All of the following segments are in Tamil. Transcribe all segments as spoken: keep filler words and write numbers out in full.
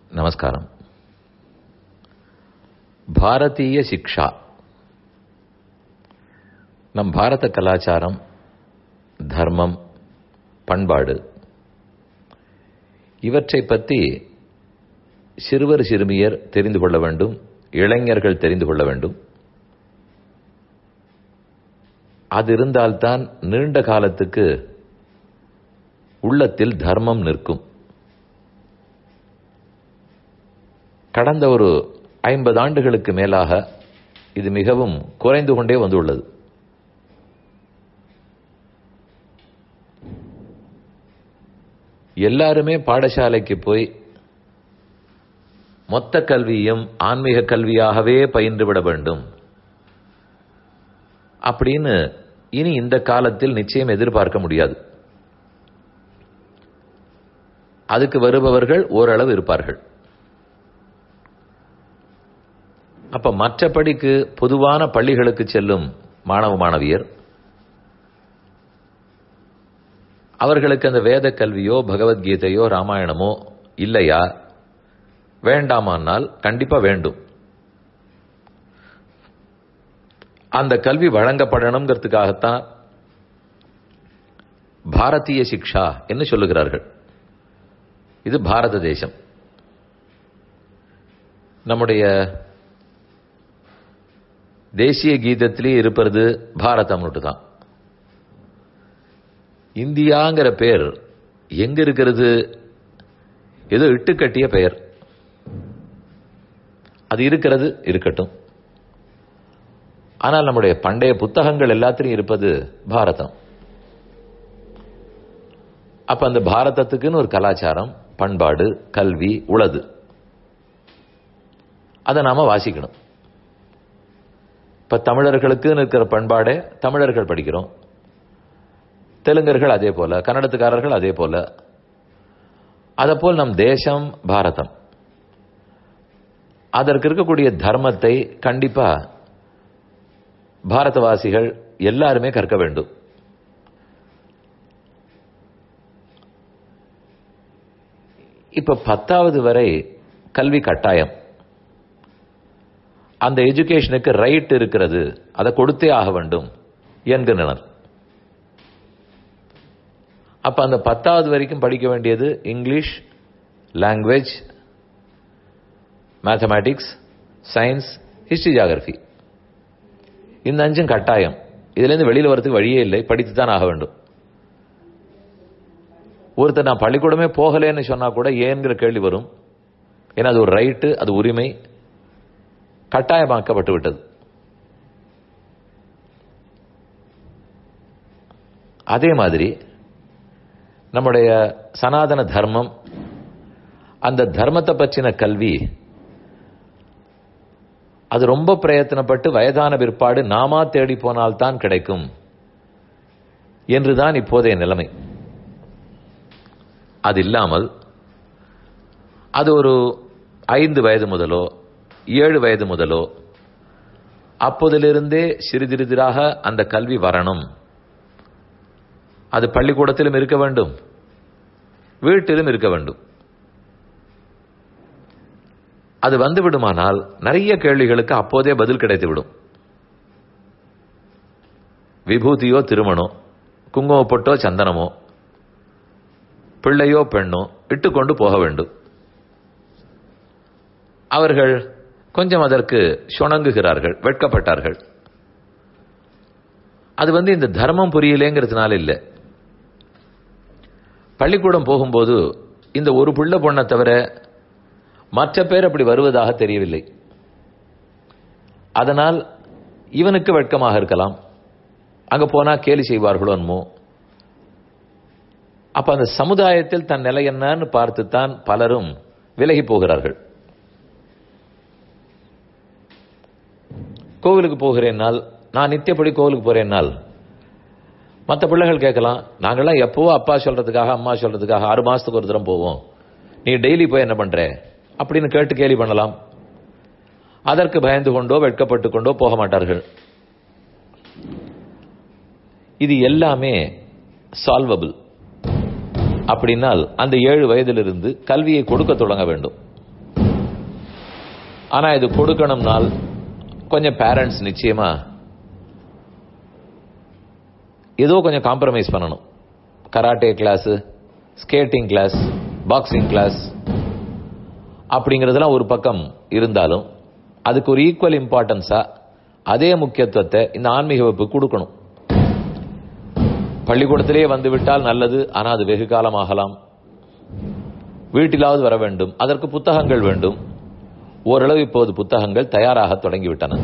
நமஸ்காரம். பாரதிய சிக்ஷா, நம் பாரத கலாச்சாரம், தர்மம், பண்பாடு இவற்றை பற்றி சிறுவர் சிறுமியர் தெரிந்து கொள்ள வேண்டும், இளைஞர்கள் தெரிந்து கொள்ள வேண்டும். அது இருந்தால்தான் நீண்ட காலத்துக்கு உள்ளத்தில் தர்மம் நிற்கும். கடந்த ஒரு ஐம்பது ஆண்டுகளுக்கு மேலாக இது மிகவும் குறைந்து கொண்டே வந்துள்ளது. எல்லாருமே பாடசாலைக்கு போய் மொத்த கல்வியும் ஆன்மீக கல்வியாகவே பயின்றுவிட வேண்டும் அப்படின்னு இனி இந்த காலத்தில் நிச்சயம் எதிர்பார்க்க முடியாது. அதுக்கு வருபவர்கள் ஓரளவு இருப்பார்கள். அப்ப மற்றபடிக்கு பொதுவான பள்ளிகளுக்கு செல்லும் மாணவ மாணவியர், அவர்களுக்கு அந்த வேத கல்வியோ பகவத்கீதையோ ராமாயணமோ இல்லையா, வேண்டாமானால் கண்டிப்பா வேண்டும். அந்த கல்வி வழங்கப்படணுங்கிறதுக்காகத்தான் பாரதிய சிக்ஷா என்று சொல்லுகிறார்கள். இது பாரத தேசம். நம்முடைய தேசிய கீதத்திலே இருப்பது பாரதம் தான். இந்தியாங்கிற பெயர் எங்க இருக்கிறது? ஏதோ இட்டுக்கட்டிய பெயர். அது இருக்கிறது, இருக்கட்டும். ஆனால் நம்முடைய பண்டைய புத்தகங்கள் எல்லாத்திலும் இருப்பது பாரதம். அப்ப அந்த பாரதத்துக்குன்னு ஒரு கலாச்சாரம், பண்பாடு, கல்வி உளது. அதை நாம வாசிக்கணும். இப்ப தமிழர்களுக்கு இருக்கிற பண்பாடே தமிழர்கள் படிக்கிறோம், தெலுங்கர்கள் அதே போல, கன்னடத்துக்காரர்கள் அதே போல. அதேபோல் நம் தேசம் பாரதம். அதற்கு இருக்கக்கூடிய தர்மத்தை கண்டிப்பா பாரதவாசிகள் எல்லாருமே கற்க வேண்டும். இப்ப பத்தாவது வரை கல்வி கட்டாயம். அந்த எஜுகேஷனுக்கு ரைட் இருக்கிறது, அதை கொடுத்தே ஆக வேண்டும் என்கின்றனர். அப்ப அந்த பத்தாவது வரைக்கும் படிக்க வேண்டியது English, language, mathematics, science, history, geography. இந்த அஞ்சும் கட்டாயம். இதுல இருந்து வெளியில வரதுக்கு வழியே இல்லை, படித்துத்தான் ஆக வேண்டும். ஒருத்தர் நான் பள்ளிக்கூடமே போகலேன்னு சொன்னா கூட ஏன்கிற கேள்வி வரும். ஏன்னா அது ஒரு ரைட்டு, அது உரிமை, கட்டாயமாக்கப்பட்டு விட்டது. அதே மாதிரி நம்முடைய சனாதன தர்மம், அந்த தர்மத்தை பற்றின கல்வி, அது ரொம்ப பிரயத்தனப்பட்டு வயதான பிற்பாடு நாமா தேடி போனால்தான் கிடைக்கும் என்றுதான் இப்போதைய நிலைமை. அது இல்லாமல் அது ஒரு ஐந்து வயது முதலோ ஏழு வயது முதலோ அப்போதிலிருந்தே சிறிதிரிதிராக அந்த கல்வி வரணும். அது பள்ளிக்கூடத்திலும் இருக்க வேண்டும், வீட்டிலும் இருக்க வேண்டும். அது வந்து விடுமானால் நிறைய கேள்விகளுக்கு அப்போதே பதில் கிடைத்துவிடும். விபூதியோ திருமணோ, குங்குமப்பொட்டோ சந்தனமோ, பிள்ளையோ பெண்ணோ இட்டுக்கொண்டு போக வேண்டும். அவர்கள் கொஞ்சம் அதற்கு சுணங்குகிறார்கள், வெட்கப்பட்டார்கள். அது வந்து இந்த தர்மம் புரியலேங்கிறதுனால இல்லை. பள்ளிக்கூடம் போகும்போது இந்த ஒரு பிள்ளை பொண்ணை தவிர மற்ற பேர் அப்படி வருவதாக தெரியவில்லை. அதனால் இவனுக்கு வெட்கமாக இருக்கலாம், அங்க போனா கேலி செய்வார்களோ என்னமோ. அப்ப அந்த சமுதாயத்தில் தன் நிலை என்னன்னு பார்த்துத்தான் பலரும் விலகி போகிறார்கள். கோவிலுக்கு போகிறேன்னால், நான் நித்தியப்படி கோவிலுக்கு போறேன்னால் மற்ற பிள்ளைகள் கேட்கலாம், நாங்கள்லாம் எப்பவோ அப்பா சொல்றதுக்காக அம்மா சொல்றதுக்காக ஆறு மாசத்துக்கு ஒரு தரம் போவோம், நீ டெய்லி போய் என்ன பண்ற அப்படின்னு கேட்டு கேலி பண்ணலாம். அதற்கு பயந்து கொண்டோ வெட்கப்பட்டு கொண்டோ போக மாட்டார்கள். இது எல்லாமே சால்வபிள். அப்படின்னால் அந்த ஏழு வயதிலிருந்து கல்வியை கொடுக்க தொடங்க வேண்டும். ஆனா இது கொடுக்கணும்னால் கொஞ்சம் பேரண்ட்ஸ் நிச்சயமா ஏதோ கொஞ்சம் காம்ப்ரமைஸ் பண்ணணும். Karate class, skating class, boxing class அப்படிங்கறதெல்லாம் ஒரு பக்கம் இருந்தாலும் அதுக்கு ஒரு ஈக்குவல் இம்பார்ட்டன்ஸா அதே முக்கியத்துவத்தை இந்த ஆன்மீக வகுப்பு கொடுக்கணும். பள்ளிக்கூடத்திலேயே வந்துவிட்டால் நல்லது, ஆனா அது வெகு காலம் ஆகலாம். வீட்டிலாவது வர வேண்டும், அதற்கு புத்தகங்கள் வேண்டும். ஓரளவு இப்போது புத்தகங்கள் தயாராக தொடங்கிவிட்டன.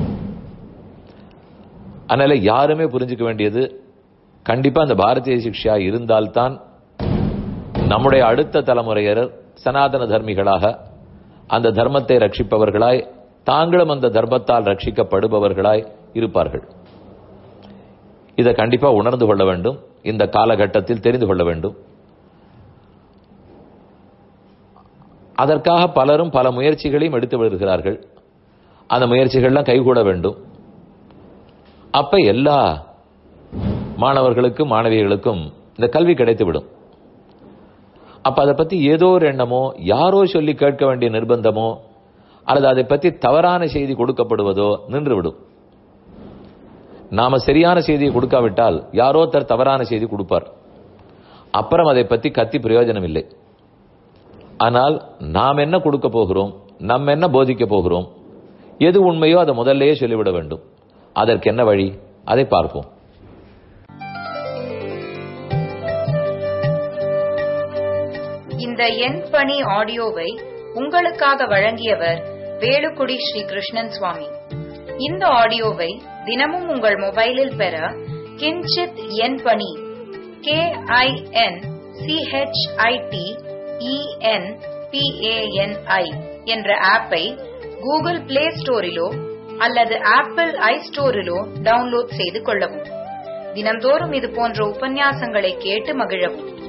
அதனால யாருமே புரிஞ்சுக்க வேண்டியது, கண்டிப்பா அந்த பாரதிய சிக்ஷா இருந்தால்தான் நம்முடைய அடுத்த தலைமுறையர் சனாதன தர்மிகளாக அந்த தர்மத்தை ரட்சிப்பவர்களாய், தாங்களும் அந்த தர்மத்தால் ரட்சிக்கப்படுபவர்களாய் இருப்பார்கள். இதை கண்டிப்பா உணர்ந்து கொள்ள வேண்டும், இந்த காலகட்டத்தில் தெரிந்து கொள்ள வேண்டும். அதற்காக பலரும் பல முயற்சிகளையும் எடுத்து வருகிறார்கள். அந்த முயற்சிகள்லாம் கைகூட வேண்டும். அப்ப எல்லா மாணவர்களுக்கும் மாணவிகளுக்கும் இந்த கல்வி கிடைத்துவிடும். அப்ப அதை பத்தி ஏதோ ஒரு எண்ணமோ, யாரோ சொல்லி கேட்க வேண்டிய நிர்பந்தமோ, அல்லது அதை பத்தி தவறான செய்தி கொடுக்கப்படுவதோ நின்றுவிடும். நாம சரியான செய்தியை கொடுக்காவிட்டால் யாரோ தர் தவறான செய்தி கொடுப்பார். அப்புறம் அதை பத்தி கத்தி பிரயோஜனம் இல்லை. ஆனால் நாம் என்ன கொடுக்க போகிறோம், நம்ம என்ன போதிக்க போகிறோம், எது உண்மையோ அதை முதல்லயே சொல்லிவிட வேண்டும். அதற்கு என்ன வழி, அதை பார்ப்போம். இந்த என் பணி ஆடியோவை உங்களுக்காக வழங்கியவர் வேலுக்குடி ஸ்ரீ கிருஷ்ணன் சுவாமி. இந்த ஆடியோவை தினமும் உங்கள் மொபைலில் பெற கிஞ்சித் என் பணி கே ஐ என் சிஹெச்ஐடி இஎன் பிஏஎன்ஐ என்ற ஆப்பை கூகுள் பிளே ஸ்டோரிலோ அல்லது ஆப்பிள் ஐ ஸ்டோரிலோ டவுன்லோட் செய்து கொள்ளவும். தினம்தோறும் இது போன்ற உபன்யாசங்களை கேட்டு மகிழவும்.